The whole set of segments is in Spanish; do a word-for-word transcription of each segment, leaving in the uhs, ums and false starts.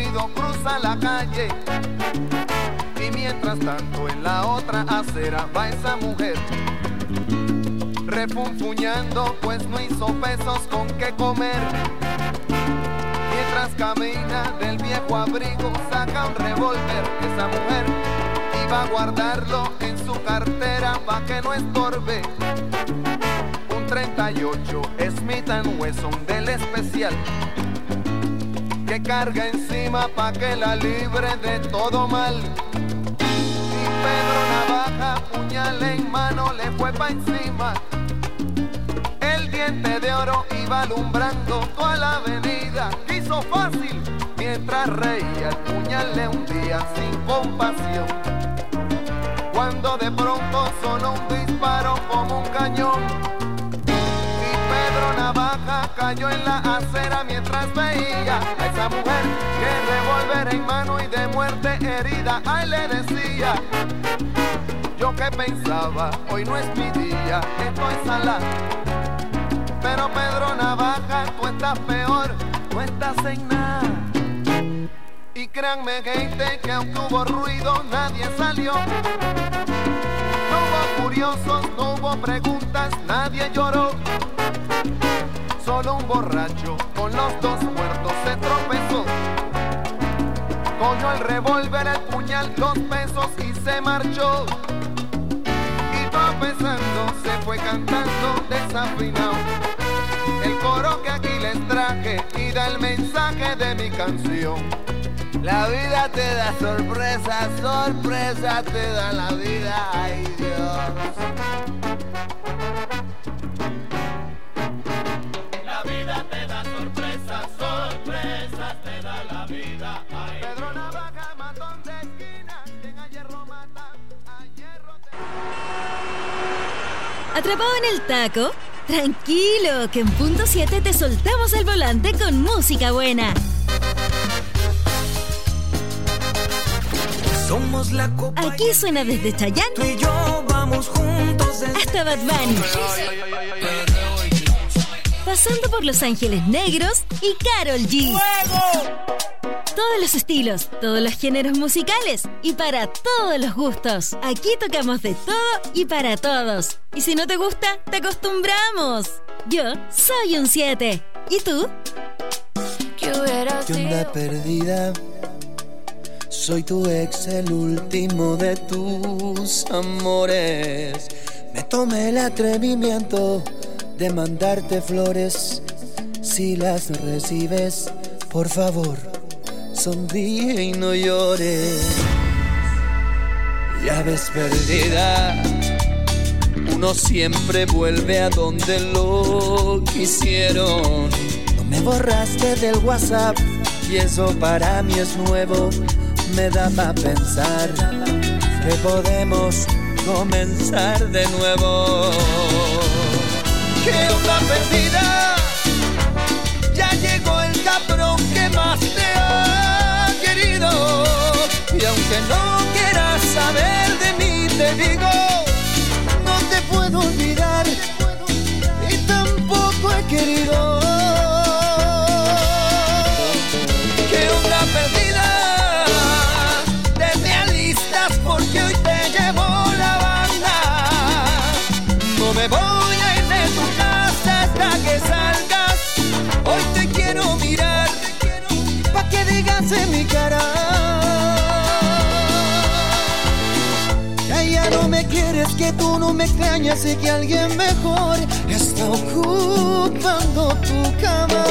ruido cruza la calle y mientras tanto en la otra acera va esa mujer refunfuñando, pues no hizo pesos con qué comer. Mientras camina del viejo abrigo saca un revólver. Esa mujer iba a guardarlo en su cartera pa' que no estorbe. Un treinta y ocho Smith and Wesson del especial que carga encima pa' que la libre de todo mal. Y Pedro Navaja, puñal en mano, le fue pa' encima. El diente de oro iba alumbrando toda la avenida. Quiso fácil mientras reía, el puñal le hundía sin compasión. Cuando de pronto sonó un disparo como un cañón y Pedro Navaja cayó en la acera mientras veía a esa mujer que revólver en mano y de muerte herida. A él le decía: yo que pensaba, hoy no es mi día, estoy salado. Pero Pedro Navaja, tú estás peor, tú estás en nada. Y créanme, gente, que aunque hubo ruido, nadie salió. No hubo curiosos, no hubo preguntas, nadie lloró. Solo un borracho con los dos muertos se tropezó. Cogió el revólver, el puñal, dos pesos y se marchó. Y tropezando se fue cantando desafinado el coro que aquí les traje y da el mensaje de mi canción. La vida te da sorpresa, sorpresa te da la vida, ay Dios. La vida te da sorpresa, sorpresa te da la vida, ay Dios. Pedro Navaja, matón de esquina, quien a hierro mata, a hierro te... ¿Atrapado en el taco? Tranquilo, que en punto siete te soltamos el volante con música buena. Somos la copa. Aquí suena desde Chayanne Tú y yo vamos juntos hasta Bad Bunny, pasando por Los Ángeles Negros y Karol G. ¡Fuego! Todos los estilos, todos los géneros musicales y para todos los gustos. Aquí tocamos de todo y para todos. Y si no te gusta, te acostumbramos. Yo soy un siete. ¿Y tú? ¿Qué onda perdida? Soy tu ex, el último de tus amores. Me tomé el atrevimiento de mandarte flores. Si las recibes, por favor, sonríe y no llores. Ya ves perdida, uno siempre vuelve a donde lo quisieron. No me borraste del WhatsApp y eso para mí es nuevo. Me da para pensar que podemos comenzar de nuevo. ¿Qué onda perdida? Ya llegó el cabrón que más te ha querido. Y aunque no quieras saber de mí, te digo, no te puedo olvidar y tampoco he querido. ¿Qué onda perdida? Porque hoy te llevo la banda. No me voy a ir de tu casa hasta que salgas. Hoy te quiero mirar pa' que digas en mi cara que ya no me quieres, que tú no me extrañas y que alguien mejor está ocupando tu cama.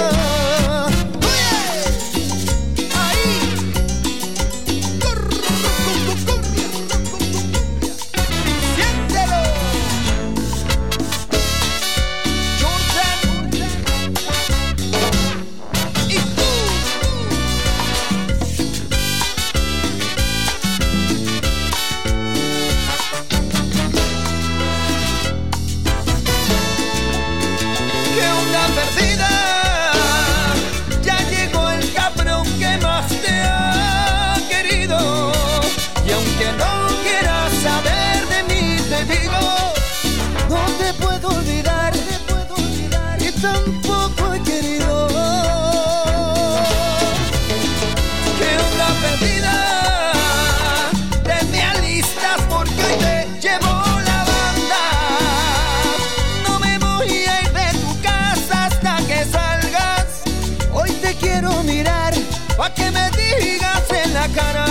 pa' que me digas en la cara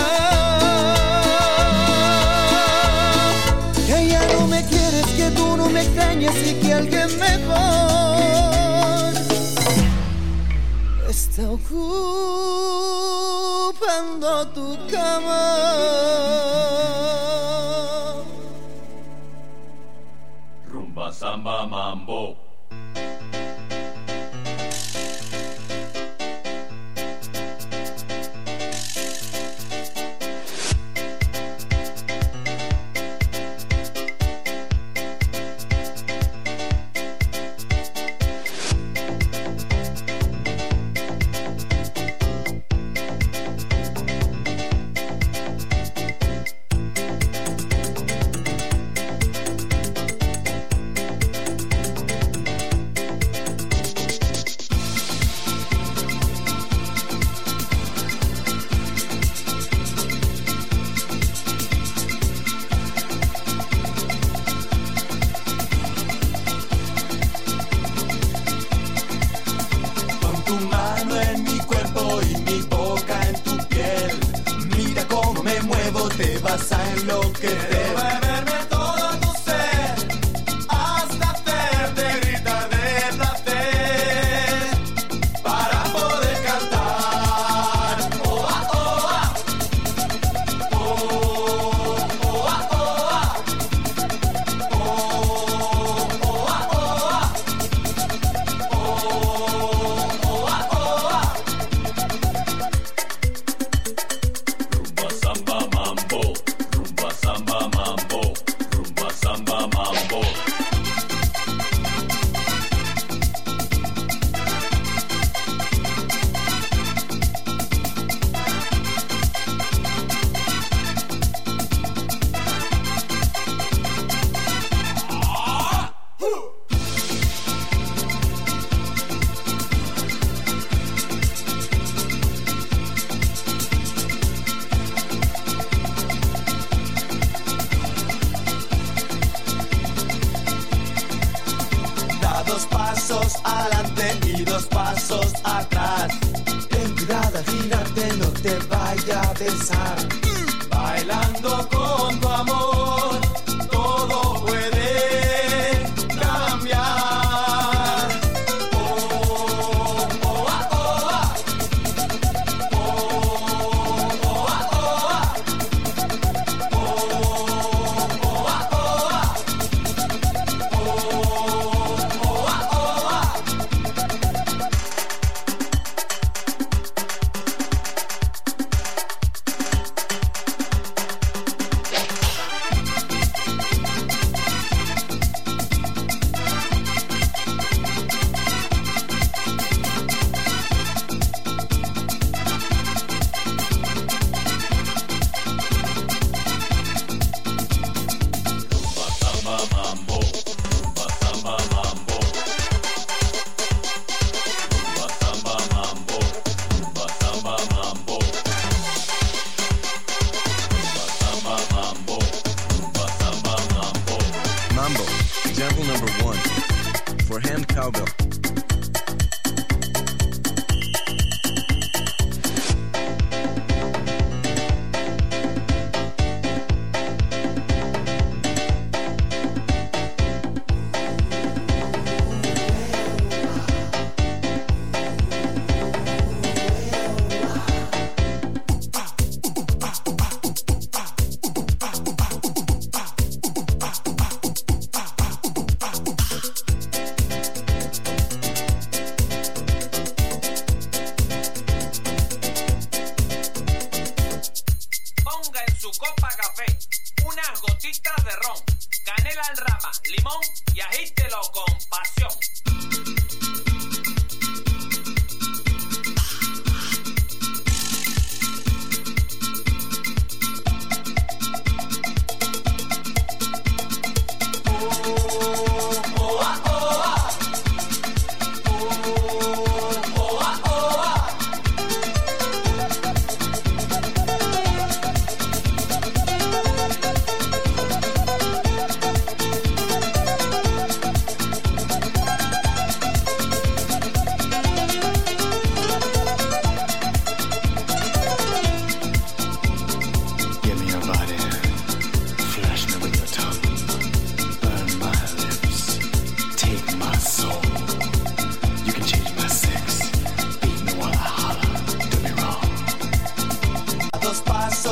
que ya no me quieres, que tú no me extrañas y que alguien mejor está ocupando tu cama. Rumba, samba, mambo.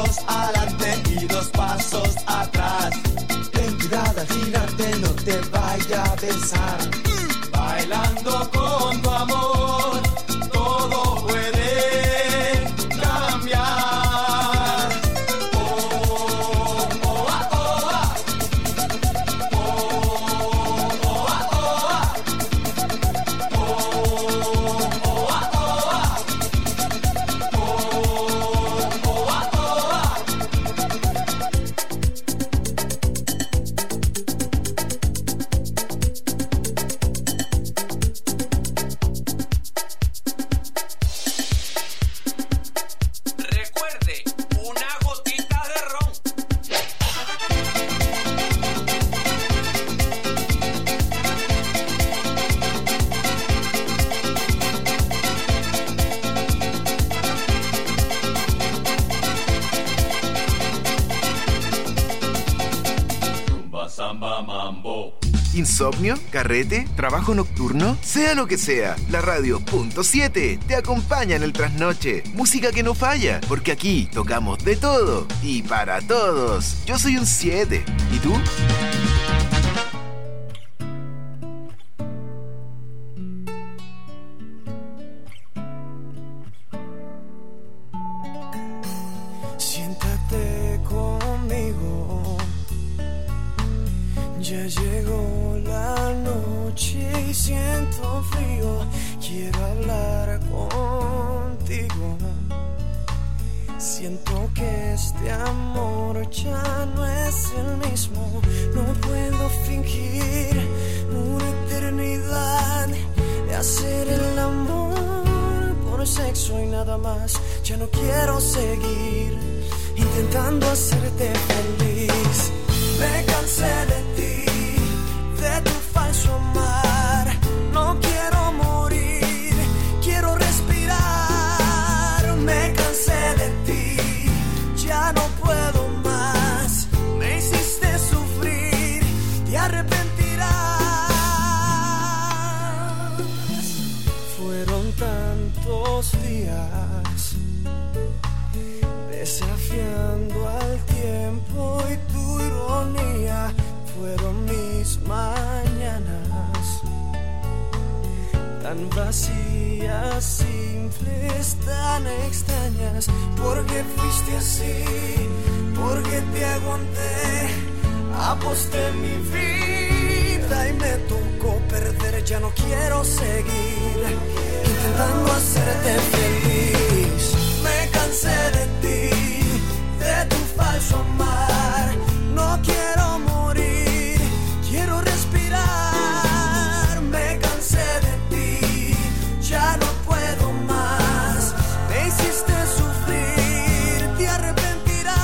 pasos adelante y dos pasos atrás. Ten cuidado al girarte, no te vaya a besar. Bailando con tu amor, todo puede cambiar. Oh, oh, ah, oh, ah. Oh, oh, ah, oh, ah. Oh, oh, ah, oh, ah. Oh, oh, ah, oh, ah. Recuerde, una gotita de ron. Rumba, samba, mambo. ¿Insomnio? ¿Carrete? ¿Trabajo nocturno? Sea lo que sea, la radio punto siete te acompaña en el trasnoche. Música que no falla, porque aquí tocamos de todo y para todos. Yo soy un siete. ¿Y tú? Siéntate conmigo. Ya llegó la noche y siento frío. Quiero hablar contigo. Siento que este amor ya no es el mismo. No puedo fingir una eternidad de hacer el amor por sexo y nada más. Ya no quiero seguir intentando hacerte feliz. Me cansé de ti, de tu falso amar. No quiero morir, quiero respirar. Me cansé de ti, ya no puedo más. Me hiciste sufrir, te arrepentirás. Fueron tantos días desafiando al tiempo y tu ironía. Fueron mis mañanas tan vacías, simples, tan extrañas. Porque fuiste así, porque te aguanté, aposté mi vida y me tocó perder. Ya no quiero seguir intentando hacerte feliz. Me cansé de ti, de tu falso amar. No quiero morir, quiero respirar. Me cansé de ti, ya no puedo más. Me hiciste sufrir, te arrepentirás.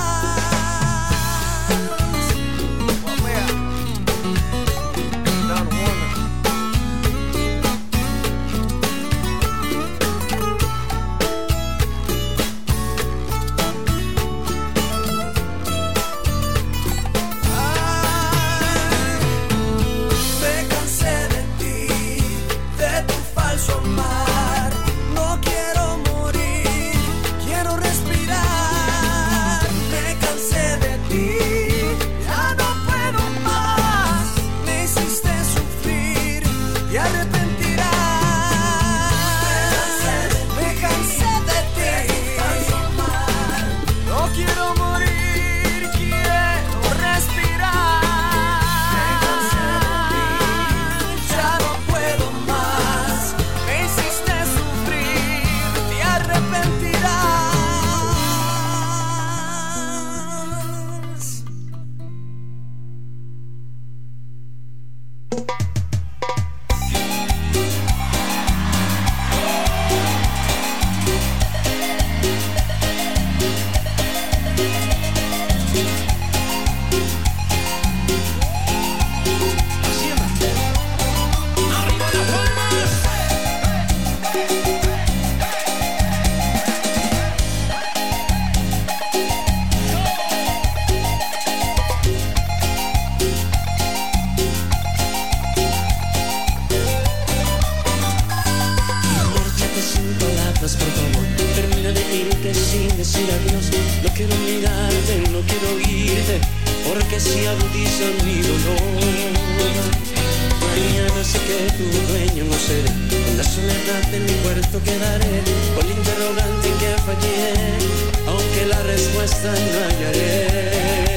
sin decir adiós. No quiero mirarte, no quiero oírte, porque si agudizan mi dolor. Mañana sé que tu dueño no seré, en la soledad de mi cuarto quedaré, con el interrogante en que fallé, aunque la respuesta no hallaré.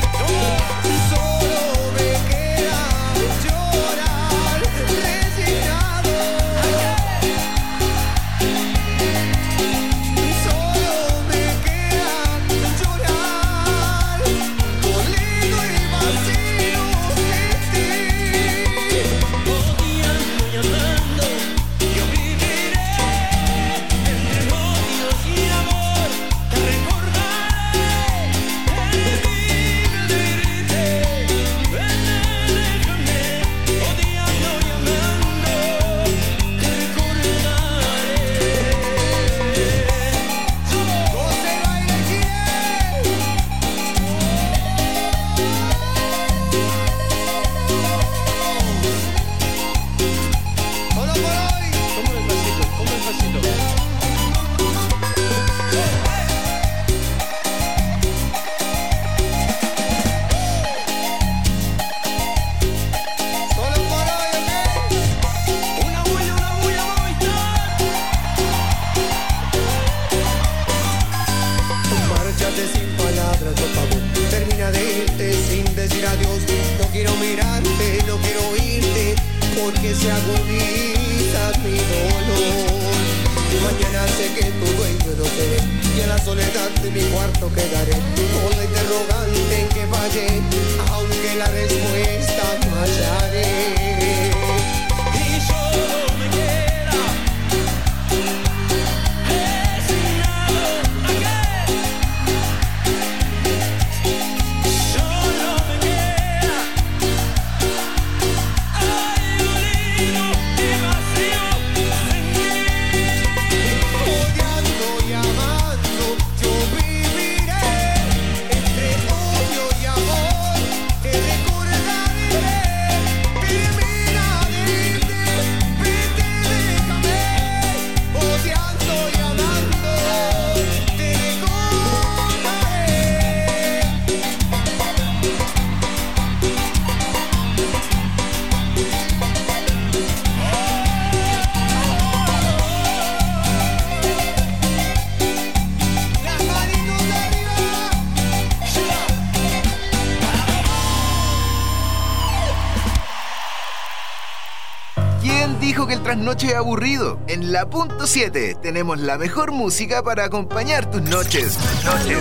Noche aburrido. En la punto siete tenemos la mejor música para acompañar tus noches. Noches.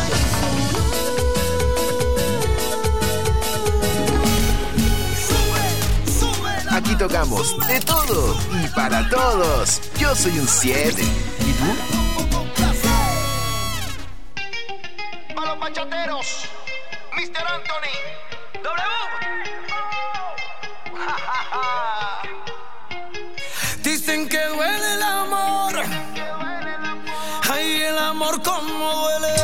Aquí tocamos de todo y para todos. Yo soy un siete. ¿Y tú? A los bachateros, mister Anthony. W. Dicen que duele el amor, ay, el amor como duele.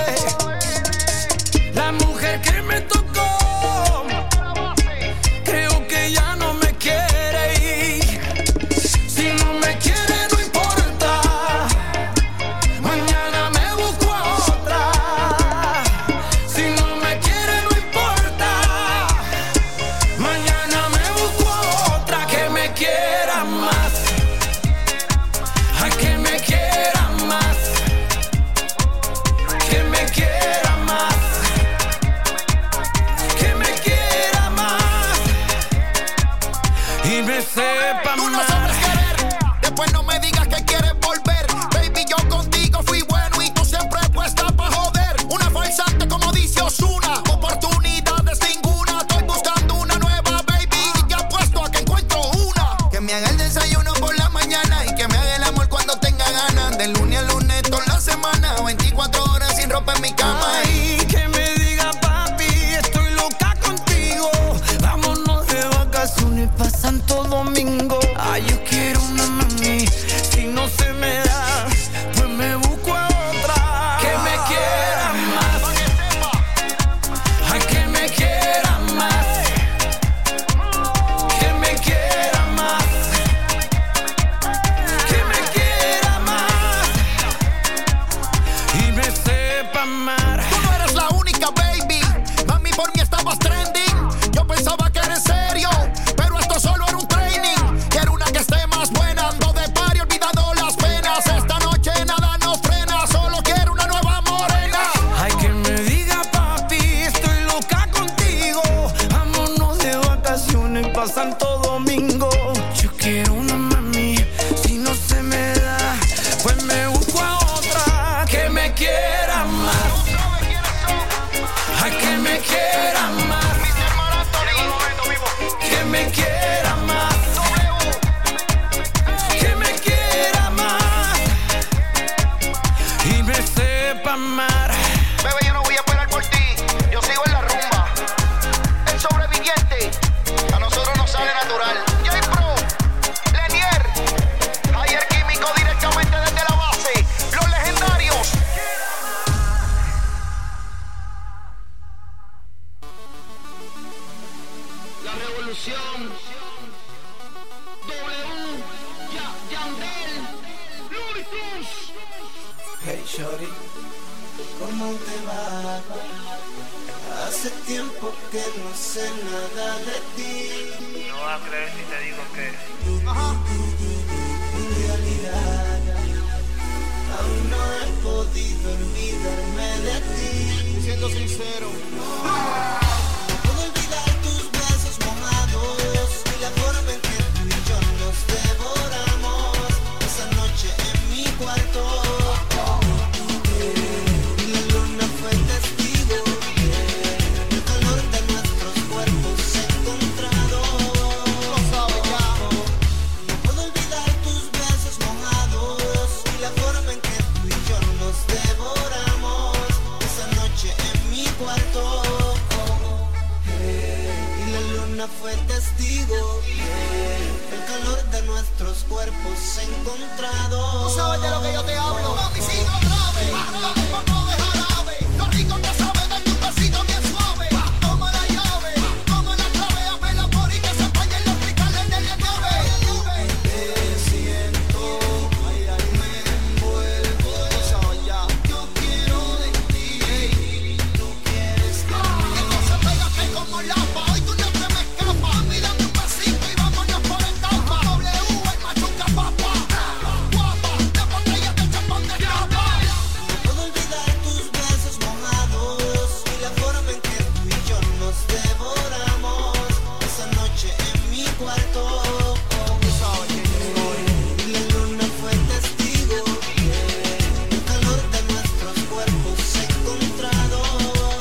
La mujer que me tocó, creo que ya no me quiere ir. Si no me quiere no importa, mañana me busco a otra. Si no me quiere no importa, mañana me busco a otra que me quiera más. amar. Tú no eres la única, baby. Mami, por mí estabas trending. Yo pensaba que era en serio, pero esto solo era un training. Quiero una que esté más buena, ando de party olvidando las penas. Esta noche nada nos frena, solo quiero una nueva morena. Ay, que me diga papi, estoy loca contigo. Vámonos de vacaciones pa' Santo Domingo. Yo quiero una mami, si no se me da, pues me busco a otra que me quiera más. Ay, que me quiera más. Que me quiera más. Que me quiera más. Y me sepa amar. Bebé, yo no voy a esperar por ti. Yo sigo en la rumba. El sobreviviente a nosotros nos sale natural. J-Pro, Lenier, Ayer Químico directamente desde la base. Los legendarios. La revolución. W. Ya, Yandel. Luritus. Hey shorty, ¿cómo te va? Hace tiempo que no sé nada de ti. No vas a creer si te digo que. En realidad, aún no he podido olvidarme de ti. Siendo sincero. Puedo olvidar tus besos mojados y la forma en que tú y yo nos devoramos esa noche en mi cuarto. Y la luna fue testigo, el calor de nuestros cuerpos encontrados. Lo sabes ya. Puedo olvidar tus besos mojados y la forma en que tú y yo nos devoramos esa noche en mi cuarto. Y la luna fue testigo, el calor de nuestros cuerpos encontrados. Tú sabes de lo que yo te hablo. Mami, sigo grave. Vamos de jarabe. Lo rico que sabe de tu besito bien suave. Toma la llave, toma la clave. Abre la por y que se empañen los cristales de la llave. Te siento, ay, ay, me envuelvo. Tú sabes ya. Yo quiero de ti, tú quieres de mí. Entonces pégate como lapa. Hoy tú no te me escapas. Mírame un pasito y vámonos por etapa. W, el machuca papá. Guapa, de botella de champán de capa. Puedo olvidar tus besos mojados y la forma en que tú y yo nos devoramos esa noche en mi cuarto. Tú sabes quién yo soy. Y la luna fue testigo, el calor de nuestros cuerpos encontrados.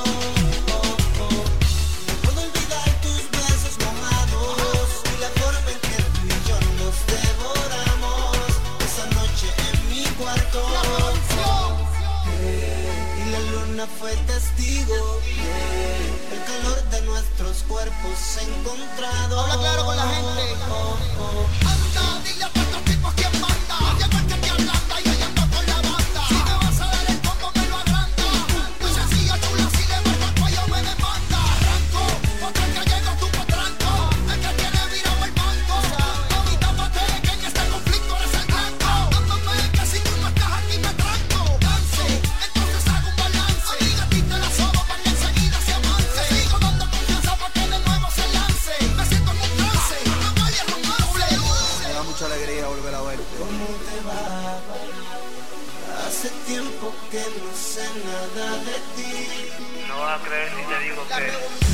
Puedo olvidar tus besos mojados y la forma en que tú y yo nos devoramos esa noche en mi cuarto. Y la luna fue testigo, el calor de nuestros cuerpos encontrados. Habla claro con la gente. Anda, dile a estos tipos quién manda. Llega el que te ablanda y yo ando con la banda. Si me vas a dar el combo me lo agranda. Muy sencillo, chula, si le meto el cuello me demanda. Arranco, otra que llega tu potranco. El que tiene virado el banco. Mamita, mate que en este conflicto eres el blanco. Dándome que si tú no estás aquí me tranco. Danzo, entonces hago un balance. Amiga, a ti te la sobo para que enseguida se avance. Sigo dando confianza para que de nuevo se lance. Me siento en un trance, no vale romance. Me da mucha alegría volver a verte. ¿Cómo te va? Hace tiempo que no sé nada de ti. No vas a creer si te digo que.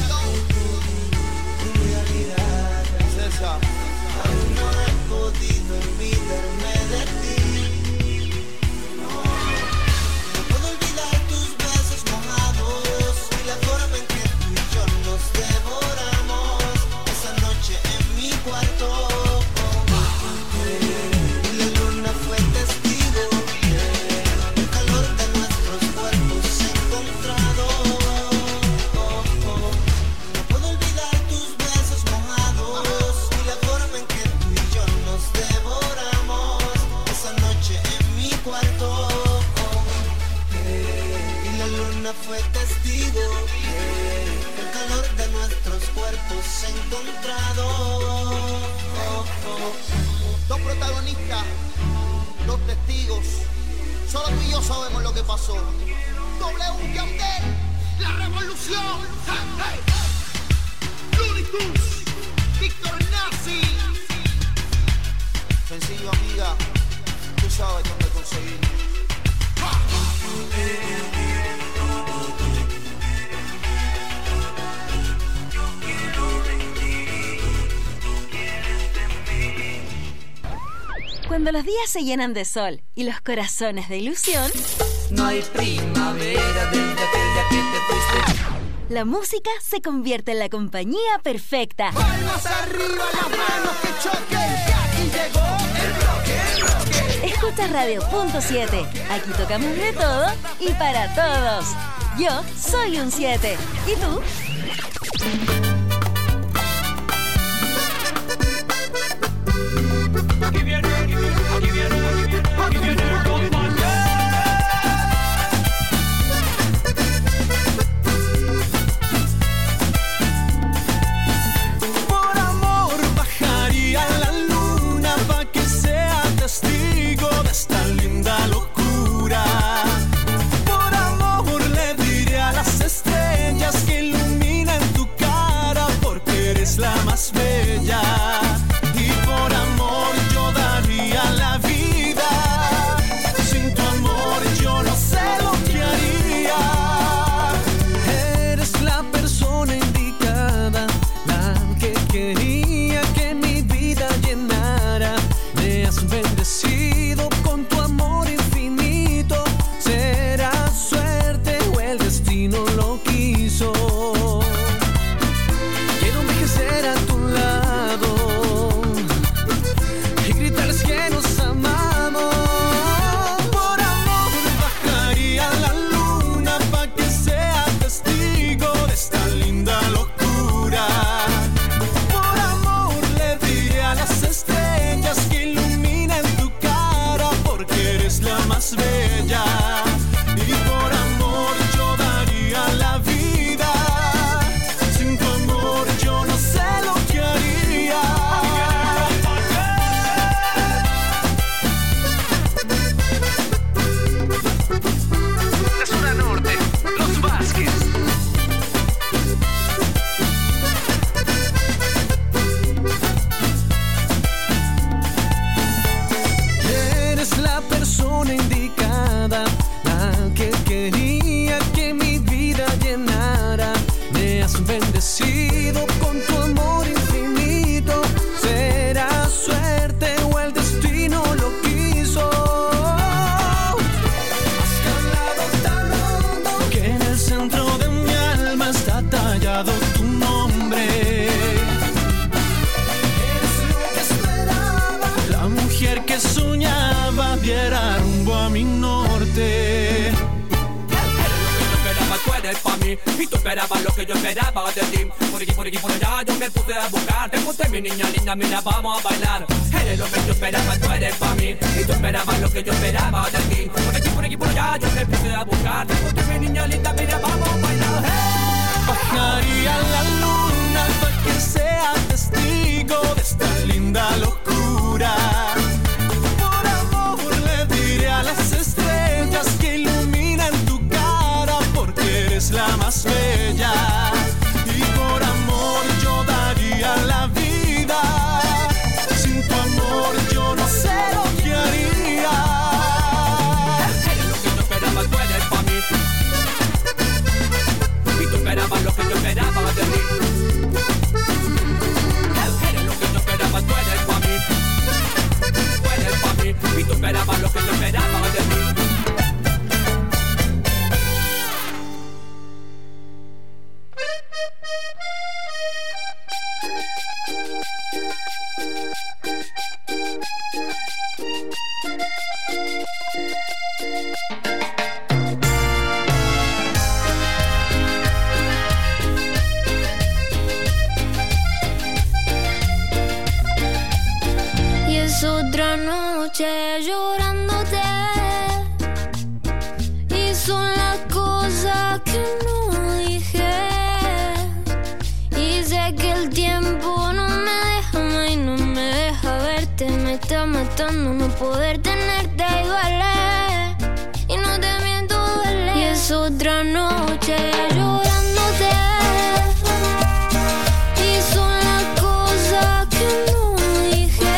En realidad, César. aún no he podido olvidarme de ti. No, no puedo olvidar tus besos mojados y la forma en que tú y yo nos devoramos esa noche en mi cuarto. Y la luna fue testigo, el calor de nuestros cuerpos encontrados. No puedo olvidar tus besos mojados y la forma en que tú y yo nos devoramos esa noche en mi cuarto. Y la luna fue testigo, el calor de nuestros cuerpos encontrados. Dos protagonistas, dos testigos, Solo tú y yo sabemos lo que pasó. W Yandel, la revolución. Hey, hey. Looney Tunes, Víctor Nazi. Sencillo, amiga, tú sabes dónde conseguirlo. Cuando los días se llenan de sol y los corazones de ilusión, no hay primavera desde aquel día que te fuiste. La música se convierte en la compañía perfecta. Palmas arriba, las manos que choquen, que aquí llegó el bloque, el bloque. Escucha Radio Punto siete. Aquí tocamos de todo y para todos. Yo soy un siete. ¿Y tú? Aquí viene, aquí viene, aquí viene, aquí viene el compañero. Por amor bajaría la luna pa' que sea testigo de esta linda locura. Por amor le diré a las estrellas que iluminan tu cara porque eres la más bella. Y por amor yo daría la vida. Sin tu amor yo no sé lo que haría. Eres la persona indicada, la que quería que mi vida llenara. Me has bendecido con tu amor infinito. Será suerte o el destino lo quiso. Quiero envejecer a tu lado y gritarles que nos amamos. Por amor bajaría la luna pa' que sea testigo de esta linda locura. Por amor le diré a las estrellas que iluminan tu cara porque eres la más bella. Y por amor yo daría la vida. Sin tu amor yo no sé lo que haría. La zona norte, Los Vázquez. Eres la persona indicada, la que quería que mi vida llenara. Me has bendecido con tu amor infinito. Será suerte o el destino lo quiso. Has calado tan hondo que en el centro de mi alma está tallado tu nombre. Eres lo que esperaba, la mujer que soñaba diera rumbo a mi norte. Esperaba, tú eres pa' mí y tú esperabas lo que yo esperaba de ti. Por aquí, por aquí, por allá yo me puse a buscar. Te gusté mi niña linda, mira vamos a bailar. Eres lo que yo esperaba, tú eres pa' mí y tú esperabas lo que yo esperaba de ti. Por aquí, por aquí, por allá yo me puse a buscar. Te gusté mi niña linda, mira vamos a bailar. Hey. Bajaría la luna para que sea testigo de esta linda locura. Por amor le diré a las estrellas que iluminan tu cara porque eres la más bella. Y por amor yo daría la vida. Sin tu amor yo no sé lo que haría. Eres lo que yo esperaba, tú eres pa' mí y tú esperabas lo que yo esperaba de ti. Eres lo que yo esperaba, tú eres pa' mí. Tú eres pa' mí y tú esperabas lo que yo esperaba de ti. Y es otra noche llorándote. Y son las cosas que no dije. Y sé que el tiempo no me deja más y no me deja verte. Me está matando no poder tenerte y duele. otra noche llorándote. Y son las cosas que no dije.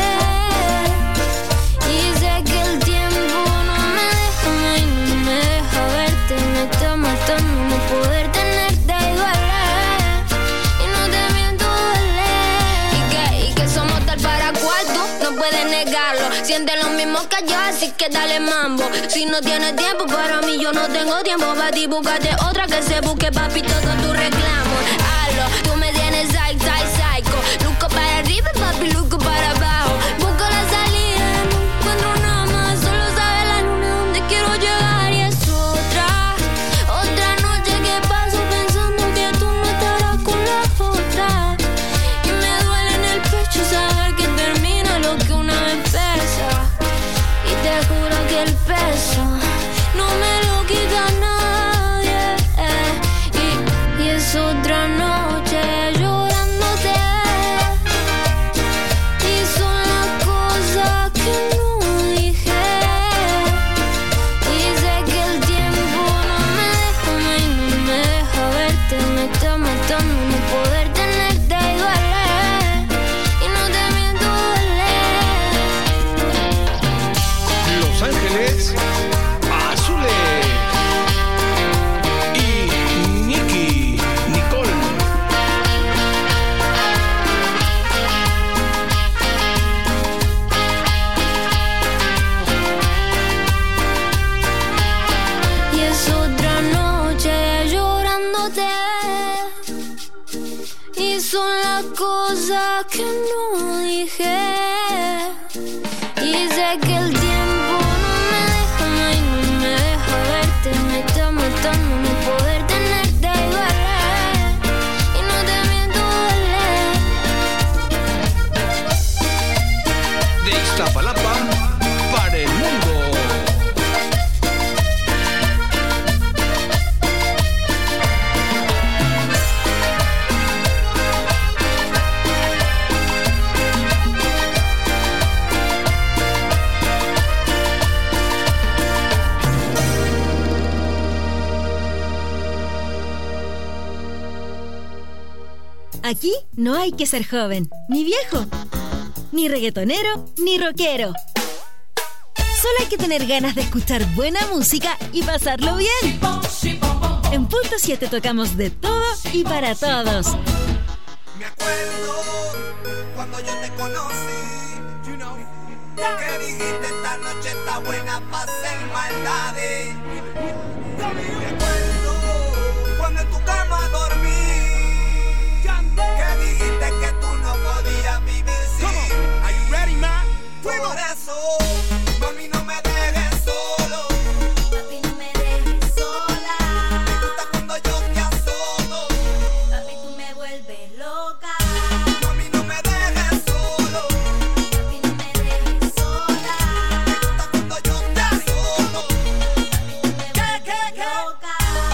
Y sé que el tiempo no me deja, y no me deja verte. Me está matando no poder tenerte y duele. Y no te miento, duele. Y que, y que somos tal para cual tú no puedes negarlo. Siente lo mismo que yo, así que dale mambo. Si no tienes tiempo para mí, yo no tengo tiempo para ti. Búscate otra que se busque, papi, todo tu reclamo. Hazlo, tú me tienes psych, psych, psycho. Luco para arriba, papi, luco para abajo. Busco la salida, no encuentro nada más. Solo sabe la luna donde quiero llegar. Y es otra, otra noche que paso pensando que tú no estarás con la otra. Y me duele en el pecho saber que termina lo que una vez empieza. Y te juro que el peso no me lo quita nadie. Y, y es otra noche llorándote. Y son las cosas que no dije. Y sé que el tiempo no me deja, y no me deja verte. Me está matando no poder tenerte y duele. Y no te miento, duele. Los Ángeles Azules y Nicky Nicole. Y es otra noche llorándote. Y son las cosas que no dije. Y sé que el tiempo no me deja, y no me deja verte. Me está matando no poder tenerte y duele. Y no te miento, duele. De Iztapalapa para el mundo. Aquí no hay que ser joven, ni viejo, ni reggaetonero, ni rockero. Solo hay que tener ganas de escuchar buena música y pasarlo bien. En Punto siete tocamos de todo y para todos. Me acuerdo cuando yo te conocí, you know, que dijiste esta noche está buena para hacer maldades. Me acuerdo cuando en tu cama dormí, que dijiste que tú no podías vivir sin mí. Are you ready, man? Por eso, mami, no me dejes solo. Papi, no me dejes sola. Me gusta cuando yo te azoto. Papi, tú me vuelves loca. Mami, no me dejes solo. Papi, no me dejes sola. Me gusta cuando yo te azoto. Papi, tú me vuelves loca.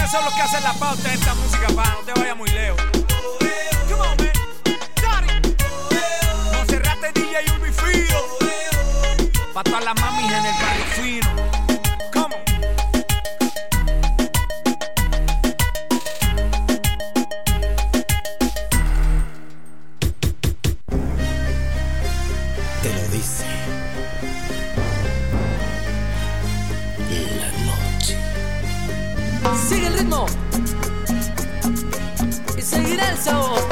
Ellos son los que hacen la pauta en esta música, pa, no te vayas muy lejos. Come on, man. Daddy. Monserrate D J Urbi Fido. Pa' todas las mamis en el barrio fino. Come on. Te lo dice la noche. Sigue el ritmo y seguirá el sabor.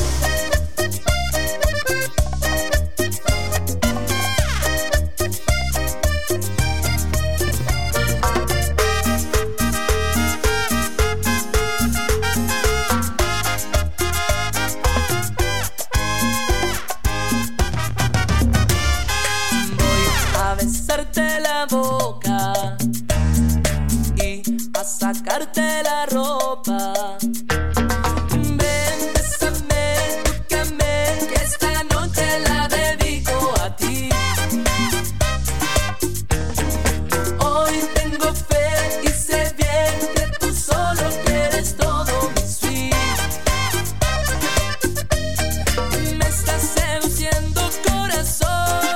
Besarte la boca y a sacarte la ropa. Ven, bésame, tócame, que esta noche la dedico a ti. Hoy tengo fe y sé bien que tú solo quieres todo mi sweet. Me estás seduciendo, corazón.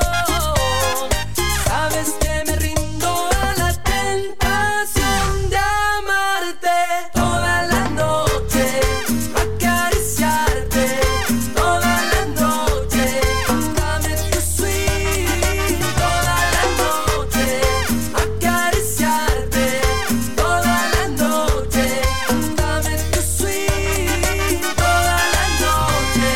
Sabes que me rindo a la tentación de amarte toda la noche, acariciarte toda la noche, dame tu sweet toda la noche, acariciarte toda la noche, dame tu sweet toda la noche.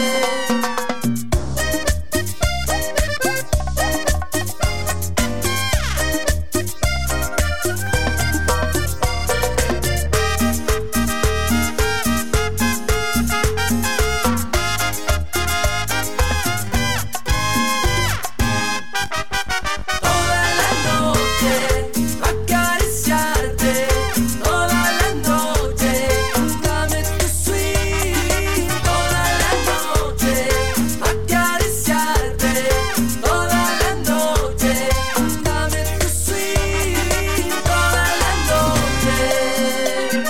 Toda la noche, acariciarte toda la noche, dame tu sweet toda la noche, acariciarte toda la noche, dame tu sweet toda la noche.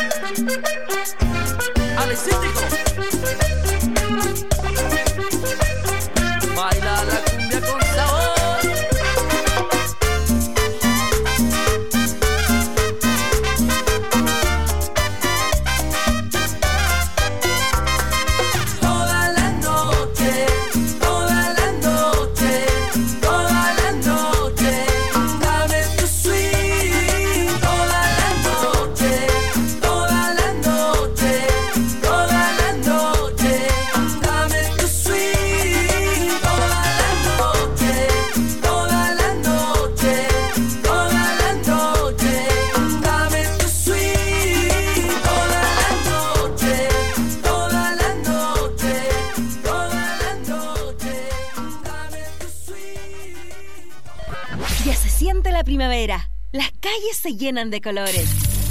Alecítico, baila la cumbia con sabor. Toda la noche, toda la noche, toda la noche, dame tu sweet toda la noche, toda la noche, toda la noche, dame tu sweet toda la noche, toda la noche, toda la noche, dame tu sweet toda la noche, toda la noche, toda la noche, dame tu sweet. Ya se siente la primavera. Las calles se llenan de colores.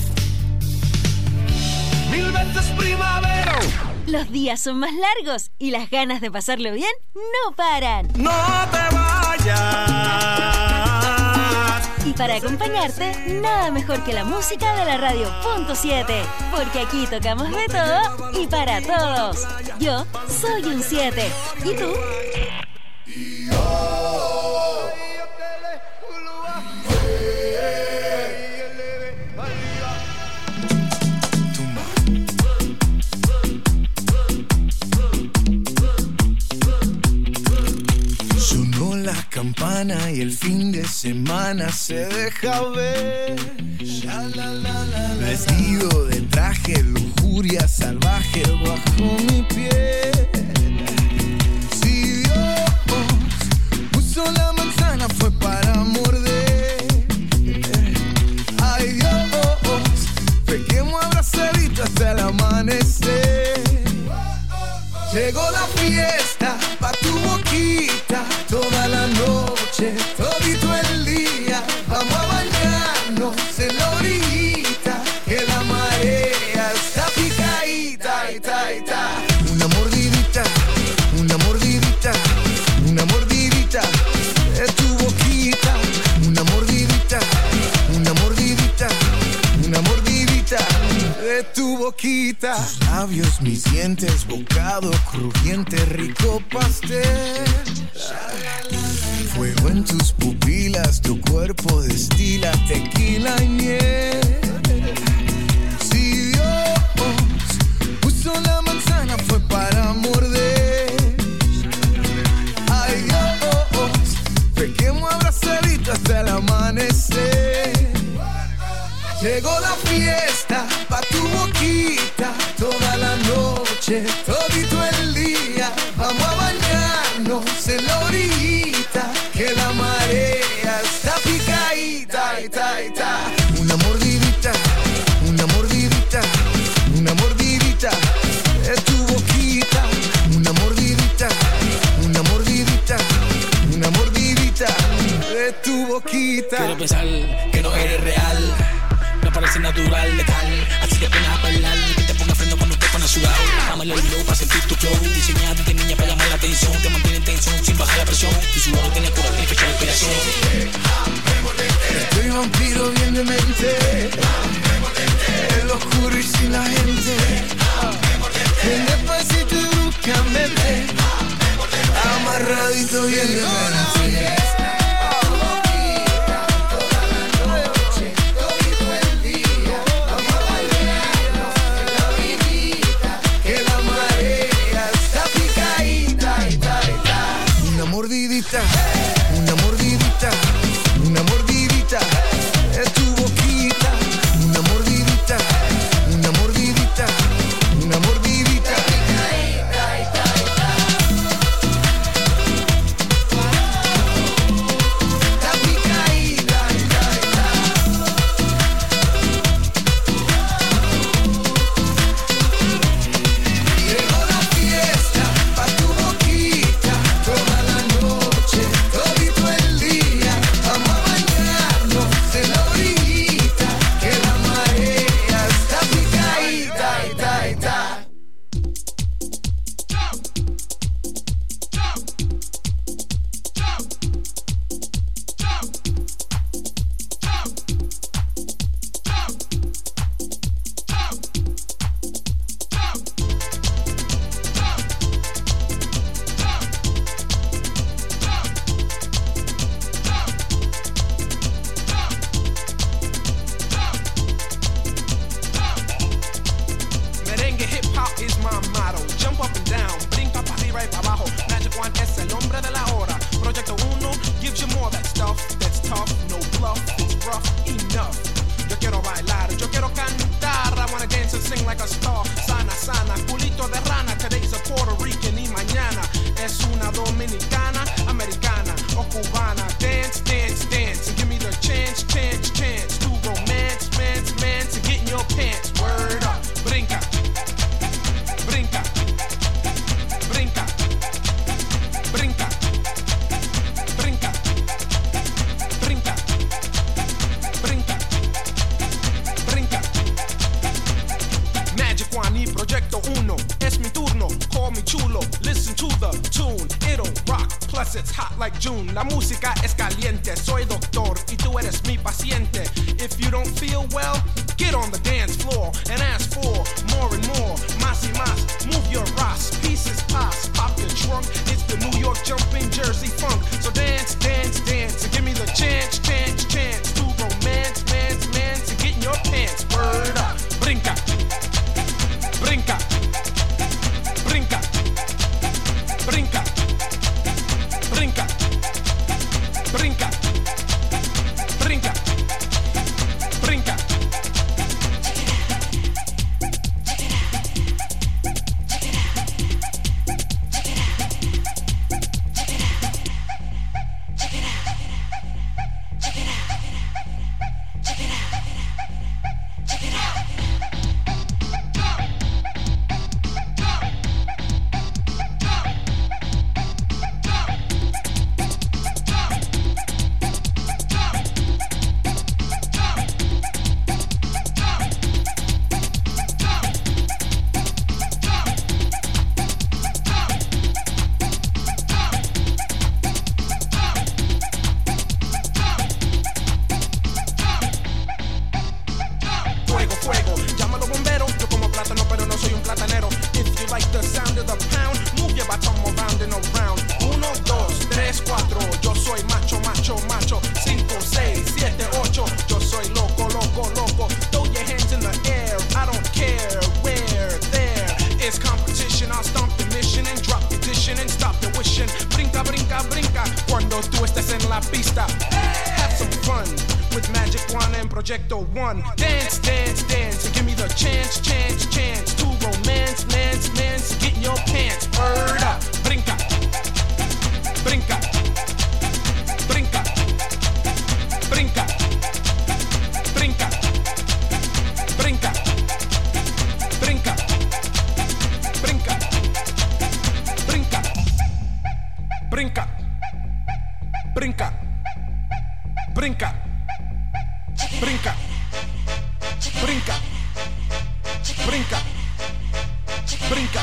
Mil veces primavera. Los días son más largos y las ganas de pasarlo bien no paran. No te vayas. Y para acompañarte, nada mejor que la música de la radio punto siete. Porque aquí tocamos de todo y para todos. Yo soy un siete. ¿Y tú? Sonó la campana y el fin de semana se deja ver. Vestido de traje, lujuria salvaje bajo mi piel. Si Dios puso la manzana fue para morder. Ay Dios, pequemos abrazadito hasta el amanecer. Llegó la fiesta pa' tu boquita, toda la noche, todito el día. Vamos a bañarnos en la orillita, que la marea está picadita, ita, ita. Una mordida boquita, tus labios, mis dientes, bocado crujiente, rico pastel. Fuego en tus pupilas, tu cuerpo destila tequila y miel. Si Dios puso la manzana fue para morder. Ay Dios, pequemos abrazaditos hasta el amanecer. Llegó la fiesta pa' tu boquita, toda la noche, todito el día. Vamos a bañarnos en la orillita, que la marea está picadita, ita, ita. Una mordidita, una mordidita, una mordidita de tu boquita. Una mordidita, una mordidita, una mordidita de tu boquita. Quiero pensar que no eres real, me parece natural, letal. Así que pones a bailar, que te ponga freno cuando te pones a sudar. Dámelo el low para sentir tu flow, diseñada desde niña para llamar la atención. Te mantiene en tensión sin bajar la presión. Tu sudor tiene cura, tiene fecha de inspiración. Estoy vampiro bien de mente, el oscuro y sin la gente. En despacito y bruscamente, amarradito bien de mente. Una mordidita, una mordidita es tu boquita. Una mordidita, una mordidita, una mordidita. Está picadita. Llegó la fiesta pa' tu boquita, toda la noche, todito el día. Vamos a bañarnos en la orillita, que la marea está picadita, ita, ita. Merengue hip hop is my motto. Jump up and down, brinca pa' arriba y pa' abajo. Magic One es el hombre de la hora. Proyecto uno gives you more that stuff that's tough, no bluff, it's rough enough. Yo quiero bailar, yo quiero cantar. I wanna dance and sing like a star. Sana, sana, culito de rana. Today's a Puerto Rican y mañana es una dominicana, americana o cubana. Dance, dance, dance, and give me the chance, chance, chance to romance, mance, mance, and get in your pants. Word up, brinca. Brinca, brinca, brinca, brinca, brinca, brinca, brinca. Magic One y Proyecto Uno, es mi turno, call me chulo. Listen to the tune, it'll rock, plus it's hot like June. La música es caliente, soy doctor y tú eres mi paciente. If you don't feel well, get on the dance floor and ask for more and more, más y más. Move your ass, pieces pass, pop your trunk. It's the New York jumping Jersey funk. So dance, dance, dance, and give me the chance, chance, chance to romance, mance, mance, and get in your pants. Word up, brinca, brinca, brinca, brinca, brinca, brinca, brinca, brinca. un platanero. If you like the sound of the pound, move your bottom around and around. Uno, dos, tres, cuatro. Yo soy macho, macho, macho. Cinco, seis, siete, ocho. Yo soy loco, loco, loco. Throw your hands in the air. I don't care where. There is competition. I'll stomp the mission and drop the edition and stop the wishing. Brinca, brinca, brinca. Cuando tú estés en la pista, have some fun with Magic One and Projecto One. Dance, dance, dance, and give me the chance, chance, chance to romance, lance, lance, get in your pants. Word up, brinca, brinca, brinca, brinca, brinca, brinca, brinca, brinca, brinca, brinca, brinca, brinca. Brinca, brinca, brinca, brinca.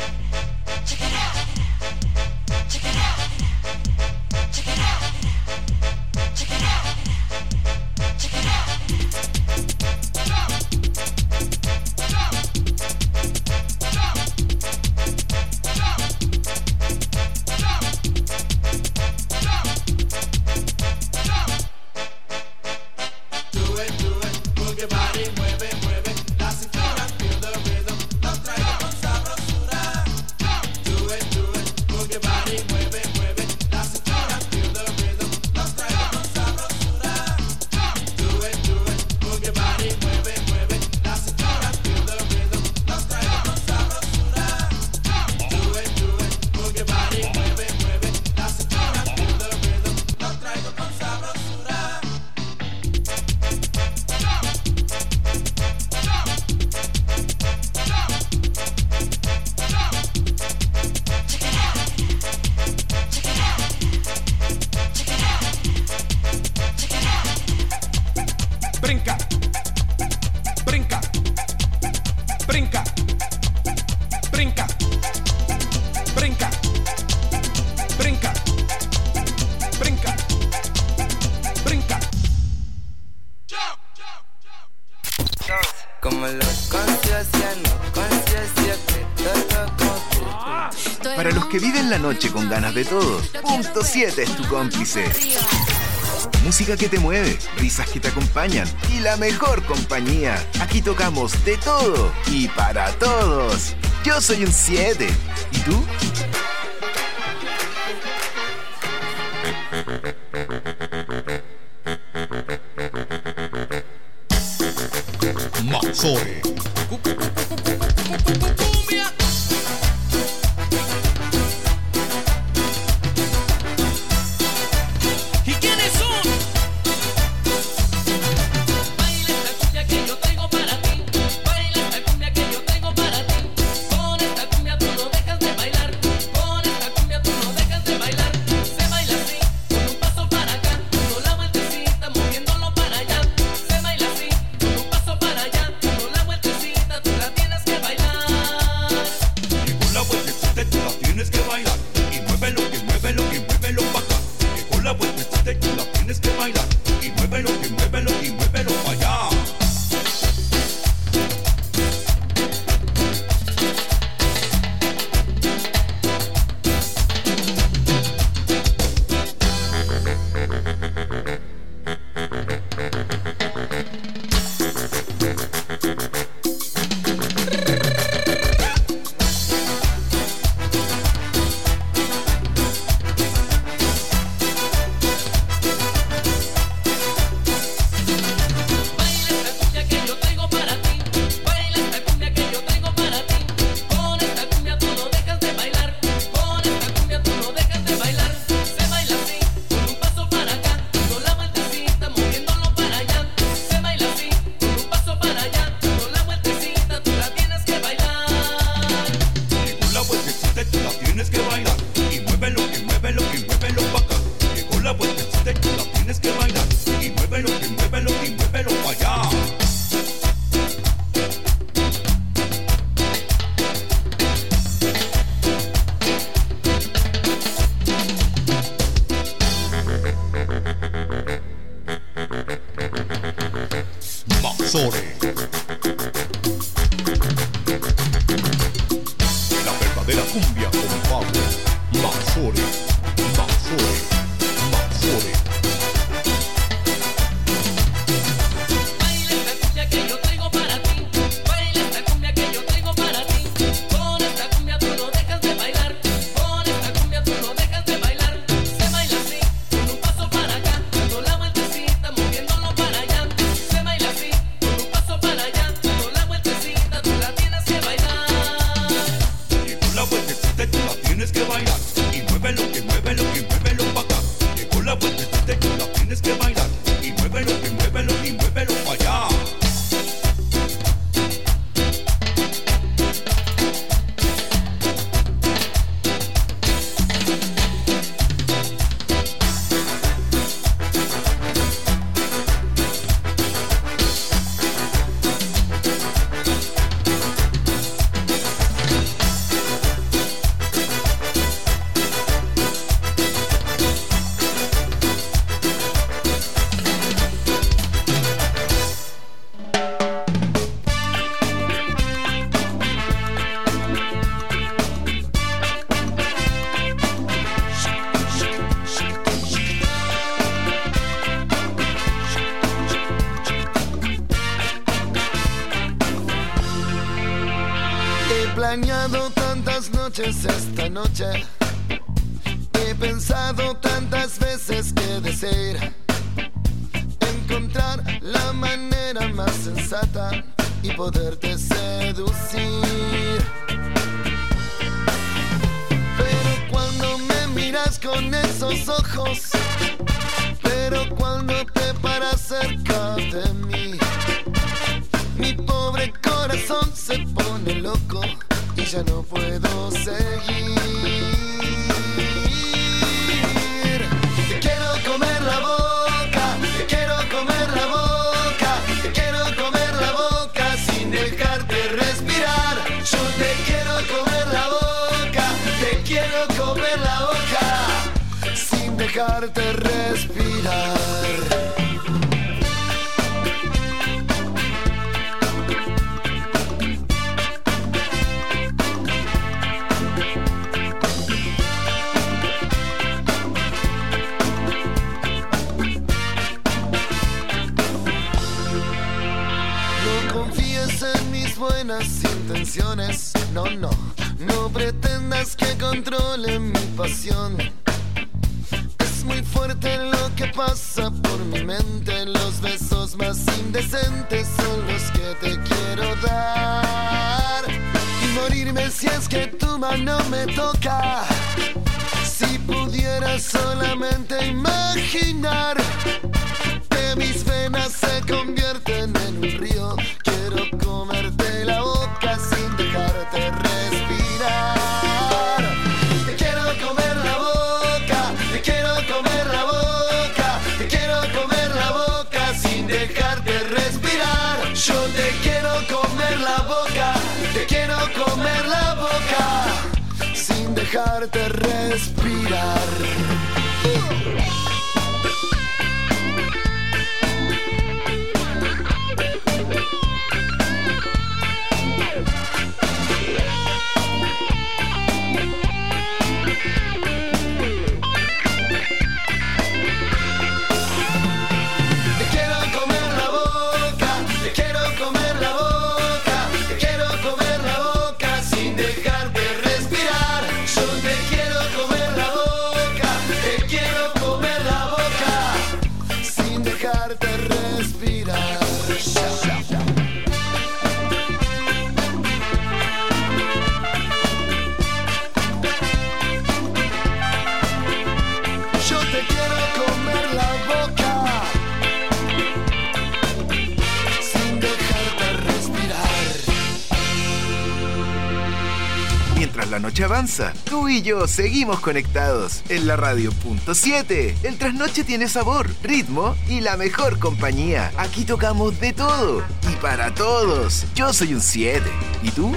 Brinca, brinca, brinca, brinca, brinca, brinca, brinca, brinca. Como los conciencia, no conciencia que todo. Para los que viven la noche con ganas de todo, Punto siete es tu cómplice. Música que te mueve, risas que te acompañan y la mejor compañía. Aquí tocamos de todo y para todos. Yo soy un siete. ¿Y tú? Mazore. Mazore. planeado tantas noches esta noche. He pensado tantas veces que desear encontrar la manera más sensata y poderte seducir. Pero cuando me miras con esos ojos, pero cuando te paras cerca de mí, mi pobre corazón se pone loco y ya no puedo seguir. Te quiero comer la boca, te quiero comer la boca, te quiero comer la boca sin dejarte respirar. Yo te quiero comer la boca, te quiero comer la boca sin dejarte respirar. Buenas intenciones, no, no, no pretendas que controle mi pasión. Es muy fuerte lo que pasa por mi mente. Los besos más indecentes son los que te quiero dar y morirme si es que tu mano me toca. Si pudiera solamente imaginar que mis venas se convierten en un río, quiero comerte la boca sin dejarte respirar. Te quiero comer la boca, te quiero comer la boca, te quiero comer la boca sin dejarte respirar. Yo te quiero comer la boca, te quiero comer la boca sin dejarte respirar. La noche avanza, tú y yo seguimos conectados en la radio punto siete. El trasnoche tiene sabor, ritmo y la mejor compañía. Aquí tocamos de todo y para todos. Yo soy un siete. ¿Y tú?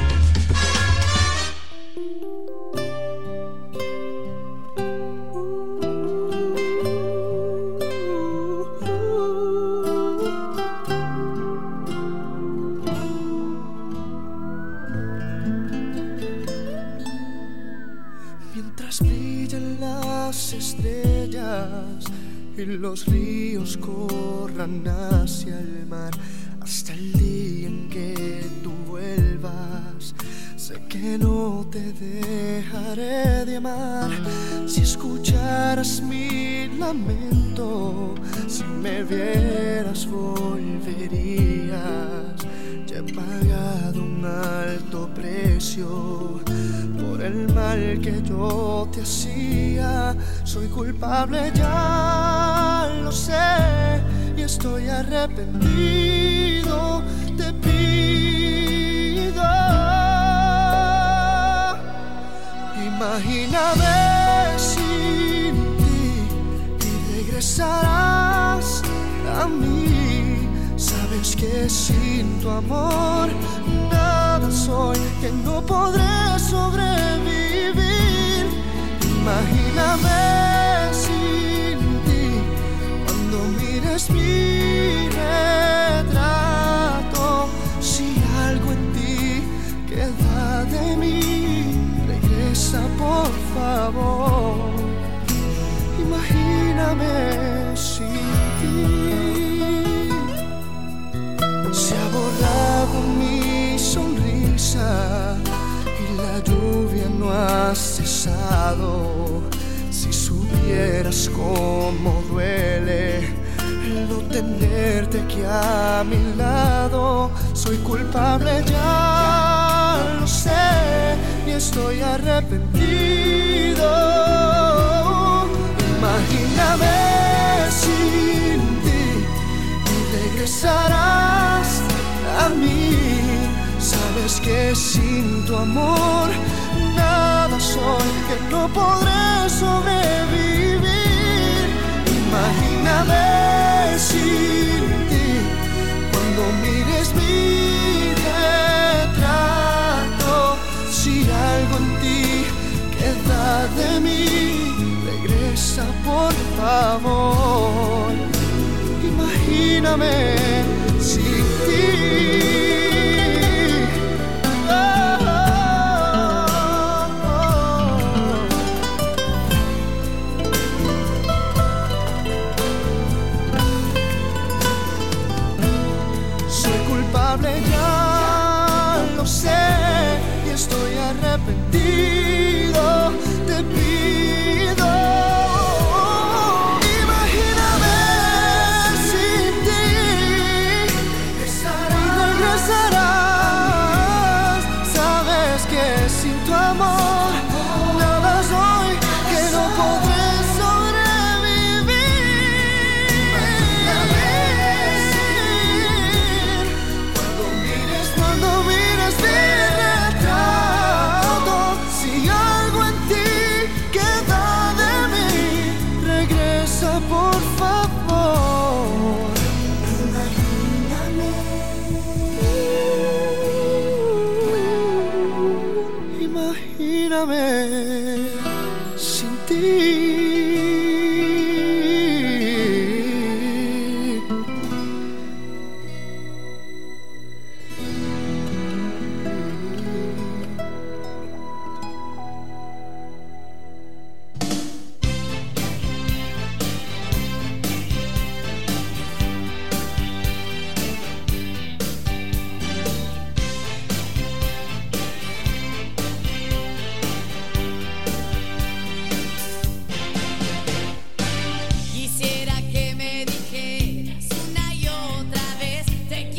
Y los ríos corran hacia el mar hasta el día en que tú vuelvas. Sé que no te dejaré de amar. Si escucharas mi lamento, si me vieras volverías. Ya he pagado un alto precio por el mal que yo te hacía. Soy culpable, ya lo sé, y estoy arrepentido. Te pido, imagíname sin ti y regresarás a mí. Sabes que sin tu amor nada soy, que no podré sobrevivir. Imagíname sin ti cuando mires mi retrato. Si algo en ti queda de mí, regresa por favor. Imagíname sin ti. Se ha borrado mi sonrisa y has cesado. Si supieras cómo duele el no tenerte aquí a mi lado. Soy culpable, ya lo sé, y estoy arrepentido. Imagíname sin ti y regresarás a mí. Sabes que sin tu amor nada soy, que no podré sobrevivir. Imagíname sin ti cuando mires mi retrato. Si algo en ti queda de mí, regresa por favor. Imagíname sin ti. Ya lo sé y estoy arrepentido. Te pido, imagíname sin ti y regresarás. Sabes que sin tu amor nada soy, que no podré por favor. Imagíname. Imagíname.